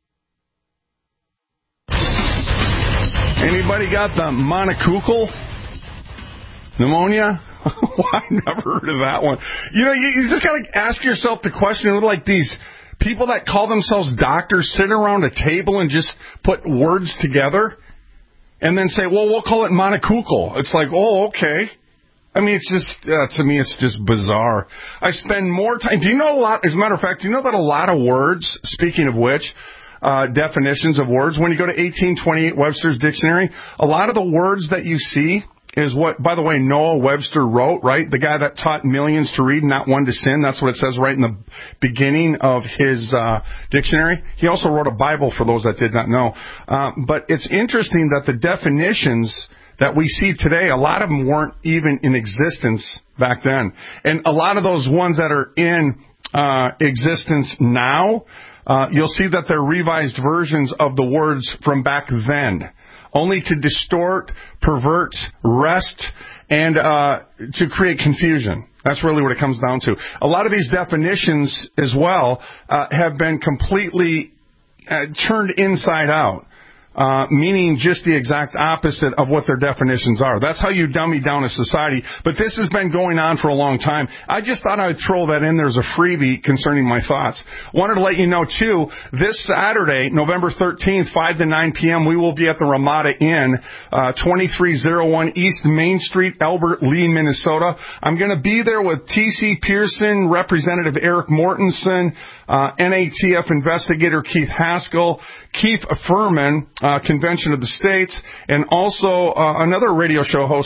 Anybody got the monococcal pneumonia? I've never heard of that one. You know, you, you just got to ask yourself the question, like these people that call themselves doctors sit around a table and just put words together and then say, well, we'll call it monococcal. It's like, oh, okay. I mean, it's just, uh, to me, it's just bizarre. I spend more time. Do you know a lot, as a matter of fact, do you know that a lot of words, speaking of which, Uh, definitions of words. When you go to eighteen twenty-eight Webster's Dictionary, a lot of the words that you see is what, by the way, Noah Webster wrote, right? The guy that taught millions to read, not one to sin. That's what it says right in the beginning of his uh, dictionary. He also wrote a Bible for those that did not know. Uh, but it's interesting that the definitions that we see today, a lot of them weren't even in existence back then. And a lot of those ones that are in uh, existence now, Uh, you'll see that they're revised versions of the words from back then, only to distort, pervert, wrest, and uh, to create confusion. That's really what it comes down to. A lot of these definitions as well uh, have been completely uh, turned inside out. Uh, meaning just the exact opposite of what their definitions are. That's how you dummy down a society. But this has been going on for a long time. I just thought I'd throw that in there as a freebie concerning my thoughts. Wanted to let you know, too, this Saturday, November thirteenth, five to nine p.m., we will be at the Ramada Inn, uh, twenty-three oh one East Main Street, Albert Lee, Minnesota. I'm going to be there with T C Pearson, Representative Eric Mortensen, uh, N A T F investigator Keith Haskell, Keith Furman, uh, Convention of the States, and also uh, another radio show host,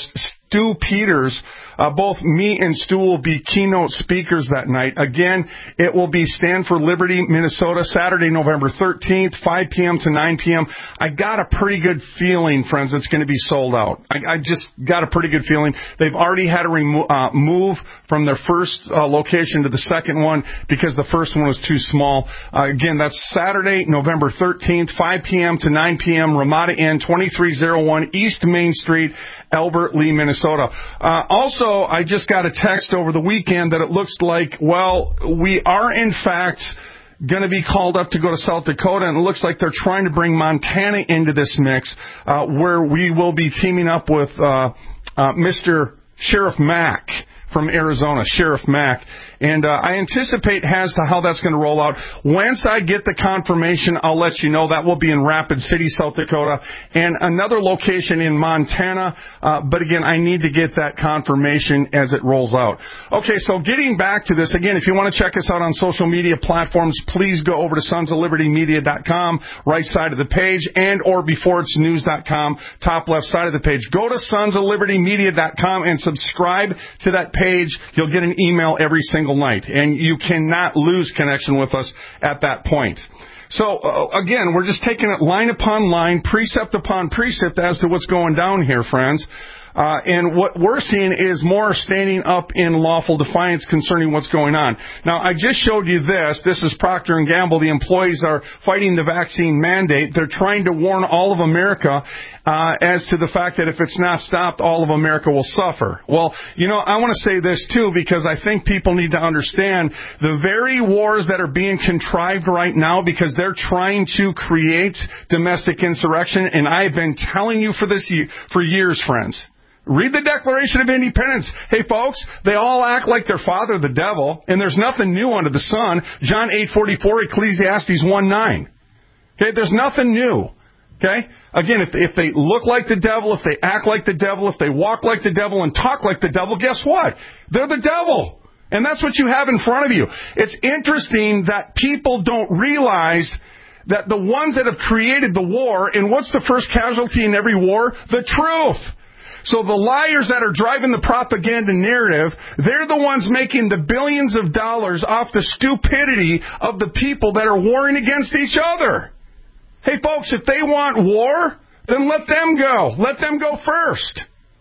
Stu Peters. Uh, both me and Stu will be keynote speakers that night. Again, it will be Stand for Liberty, Minnesota, Saturday, November thirteenth, five p.m. to nine p.m. I got a pretty good feeling, friends, it's going to be sold out. I, I just got a pretty good feeling. They've already had to remo- uh, move from their first uh, location to the second one because the first one was too small. Uh, again, that's Saturday, November thirteenth, five p.m. to nine p.m., Ramada Inn, twenty-three oh one East Main Street, Albert Lea, Minnesota. Uh, also, I just got a text over the weekend that it looks like, well, we are in fact going to be called up to go to South Dakota, and it looks like they're trying to bring Montana into this mix, uh, where we will be teaming up with uh, uh, Mister Sheriff Mack from Arizona, Sheriff Mack. And uh, I anticipate as to how that's going to roll out. Once I get the confirmation, I'll let you know. That will be in Rapid City, South Dakota, and another location in Montana. Uh, but again, I need to get that confirmation as it rolls out. Okay, so getting back to this, again, if you want to check us out on social media platforms, please go over to sons of liberty media dot com, right side of the page, and or before it's news dot com, top left side of the page. Go to sons of liberty media dot com and subscribe to that page. You'll get an email every single night, and you cannot lose connection with us at that point. So, uh, again, we're just taking it line upon line, precept upon precept as to what's going down here, friends. Uh, and what we're seeing is more standing up in lawful defiance concerning what's going on. Now, I just showed you this. This is Procter and Gamble. The employees are fighting the vaccine mandate. They're trying to warn all of America uh, as to the fact that if it's not stopped, all of America will suffer. Well, you know, I want to say this, too, because I think people need to understand the very wars that are being contrived right now because they're trying to create domestic insurrection, and I've been telling you for this for years, friends. Read the Declaration of Independence. Hey, folks, they all act like their father, the devil, and there's nothing new under the sun. John eight forty-four, Ecclesiastes one nine. Okay, there's nothing new. Okay? Again, if, if they look like the devil, if they act like the devil, if they walk like the devil and talk like the devil, guess what? They're the devil. And that's what you have in front of you. It's interesting that people don't realize that the ones that have created the war, and what's the first casualty in every war? The truth. So the liars that are driving the propaganda narrative, they're the ones making the billions of dollars off the stupidity of the people that are warring against each other. Hey, folks, if they want war, then let them go. Let them go first.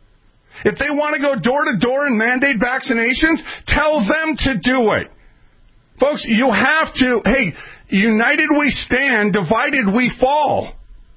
If they want to go door to door and mandate vaccinations, tell them to do it. Folks, you have to, hey, united we stand, divided we fall.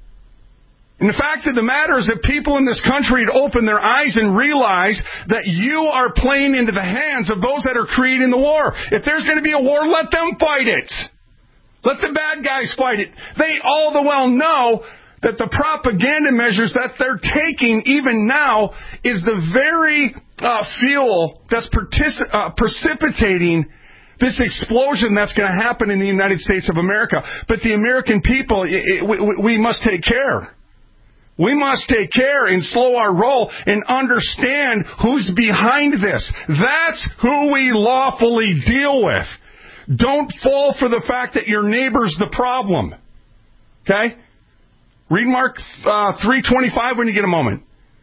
And the fact of the matter is that people in this country would open their eyes and realize that you are playing into the hands of those that are creating the war. If there's going to be a war, let them fight it. Let the bad guys fight it. They all the well know that the propaganda measures that they're taking even now is the very uh, fuel that's partic- uh, precipitating this explosion that's going to happen in the United States of America. But the American people, it, it, we, we must take care. We must take care and slow our roll and understand who's behind this. That's who we lawfully deal with. Don't fall for the fact that your neighbor's the problem. Okay? Read Mark uh, three twenty-five when you get a moment.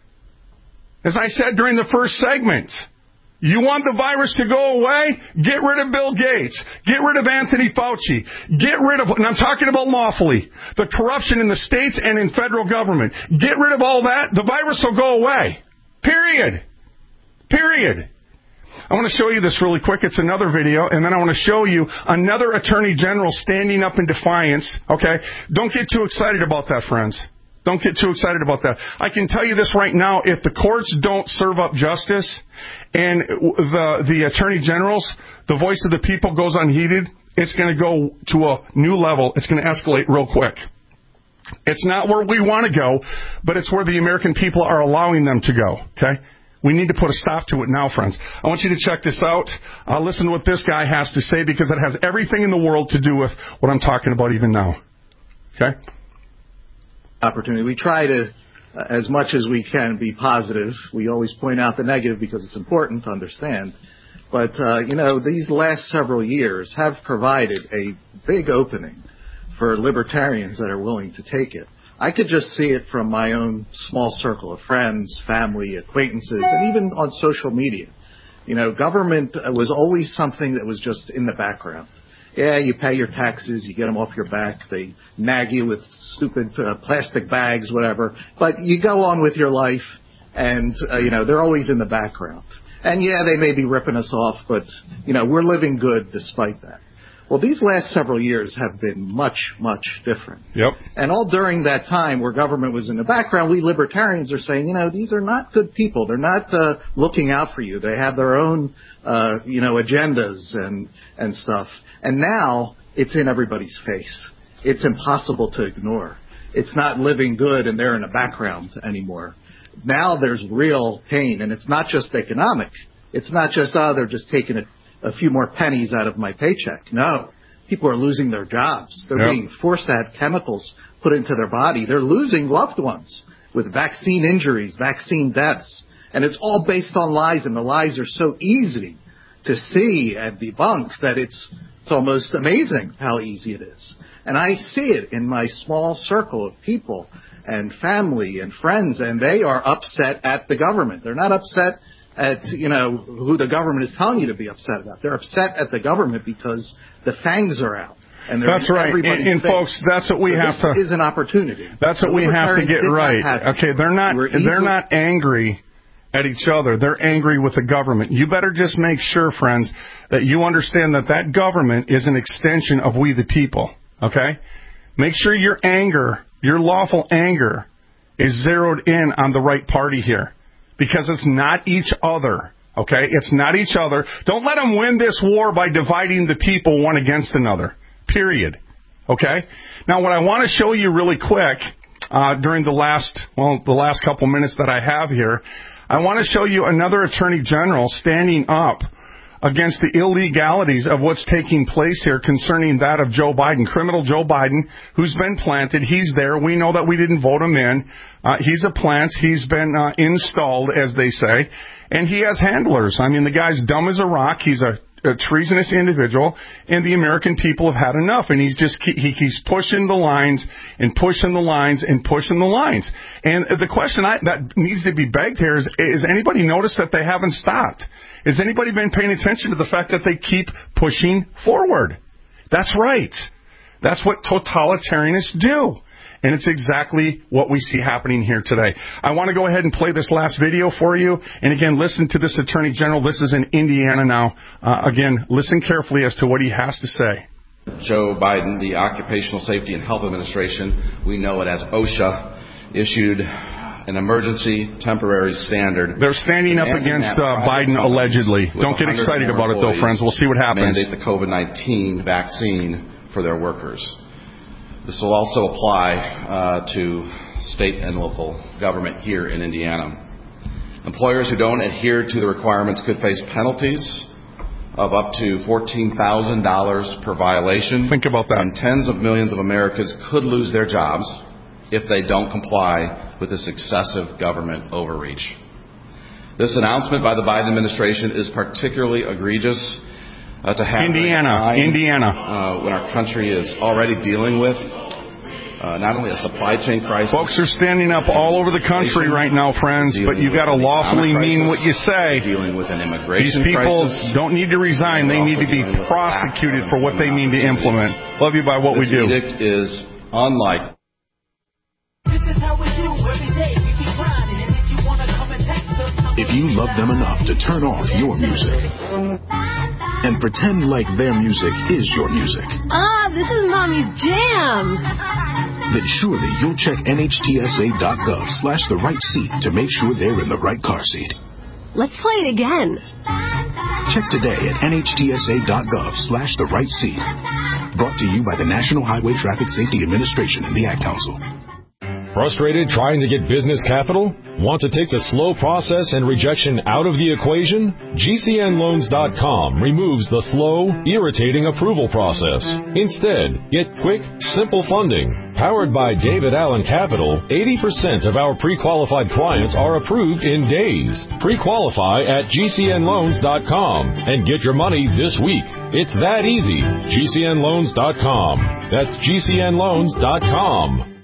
As I said during the first segment, you want the virus to go away? Get rid of Bill Gates. Get rid of Anthony Fauci. Get rid of, and I'm talking about lawfully, the corruption in the states and in federal government. Get rid of all that. The virus will go away. Period. Period. I want to show you this really quick. It's another video, and then I want to show you another attorney general standing up in defiance. Okay? Don't get too excited about that, friends. Don't get too excited about that. I can tell you this right now. If the courts don't serve up justice and the the attorney generals, the voice of the people goes unheeded, it's going to go to a new level. It's going to escalate real quick. It's not where we want to go, but it's where the American people are allowing them to go. Okay? We need to put a stop to it now, friends. I want you to check this out. Uh, listen to what this guy has to say because it has everything in the world to do with what I'm talking about even now. Okay? Opportunity. We try to, uh, as much as we can, be positive. We always point out the negative because it's important to understand. But, uh, you know, these last several years have provided a big opening for libertarians that are willing to take it. I could just see it from my own small circle of friends, family, acquaintances, and even on social media. You know, government was always something that was just in the background. Yeah, you pay your taxes, you get them off your back, they nag you with stupid uh, plastic bags, whatever, but you go on with your life, and, uh, you know, they're always in the background. And yeah, they may be ripping us off, but, you know, we're living good despite that. Well, these last several years have been much, much different. Yep. And all during that time where government was in the background, we libertarians are saying, you know, these are not good people. They're not uh, looking out for you. They have their own, uh, you know, agendas and, and stuff. And now it's in everybody's face. It's impossible to ignore. It's not living good and they're in the background anymore. Now there's real pain, and it's not just economic. It's not just, oh, they're just taking a, a few more pennies out of my paycheck. No. People are losing their jobs. They're yep. being forced to have chemicals put into their body. They're losing loved ones with vaccine injuries, vaccine deaths. And it's all based on lies, and the lies are so easy to see and debunk that it's it's almost amazing how easy it is. And I see it in my small circle of people and family and friends, and they are upset at the government. They're not upset at, you know, who the government is telling you to be upset about. They're upset at the government because the fangs are out. And that's right. And, and folks, that's what we so have this to. Is an opportunity. That's what the we have to get right. Okay, they're not. We're they're not angry at each other. They're angry with the government. You better just make sure, friends, that you understand that that government is an extension of we the people. Okay? Make sure your anger, your lawful anger, is zeroed in on the right party here. Because it's not each other. Okay? It's not each other. Don't let them win this war by dividing the people one against another. Period. Okay? Now, what I want to show you really quick, uh, during the last, well, the last couple minutes that I have here, I want to show you another Attorney General standing up against the illegalities of what's taking place here concerning that of Joe Biden. Criminal Joe Biden, who's been planted. He's there. We know that we didn't vote him in. Uh, he's a plant. He's been uh, installed, as they say. And he has handlers. I mean, the guy's dumb as a rock. He's a a treasonous individual, and the American people have had enough. And he's just he keeps pushing the lines and pushing the lines and pushing the lines. And the question I, that needs to be begged here is: is anybody noticed that they haven't stopped? Has anybody been paying attention to the fact that they keep pushing forward? That's right. That's what totalitarianists do. And it's exactly what we see happening here today. I want to go ahead and play this last video for you. And again, listen to this Attorney General. This is in Indiana now. Uh, again, listen carefully as to what he has to say. Joe Biden, the Occupational Safety and Health Administration, we know it as OSHA, issued an emergency temporary standard. They're standing up against uh, Biden allegedly. Don't get excited about it, though, friends. We'll see what happens. Mandate the COVID nineteen vaccine for their workers. This will also apply uh, to state and local government here in Indiana. Employers who don't adhere to the requirements could face penalties of up to fourteen thousand dollars per violation. Think about that. And tens of millions of Americans could lose their jobs if they don't comply with this excessive government overreach. This announcement by the Biden administration is particularly egregious Uh, to have Indiana, time, Indiana, uh, when our country is already dealing with uh, not only a supply chain crisis. Folks are standing up all over the country right now, friends, but you got to lawfully mean what you say. Dealing with an immigration These people crisis, don't need to resign. They need to be prosecuted for what they mean to implement. Love you by what this we do. This edict is unlike. This is how we do every day. We keep grinding, and if you want to come and text us, if you love them enough to turn off your music and pretend like their music is your music. Ah, this is Mommy's jam. Then surely you'll check N H T S A dot gov slash the right seat to make sure they're in the right car seat. Let's play it again. Check today at N H T S A dot gov slash the right seat. Brought to you by the National Highway Traffic Safety Administration and the Ad Council. Frustrated trying to get business capital? Want to take the slow process and rejection out of the equation? G C N loans dot com removes the slow, irritating approval process. Instead, get quick, simple funding. Powered by David Allen Capital, eighty percent of our pre-qualified clients are approved in days. Pre-qualify at G C N loans dot com and get your money this week. It's that easy. G C N loans dot com. That's G C N loans dot com.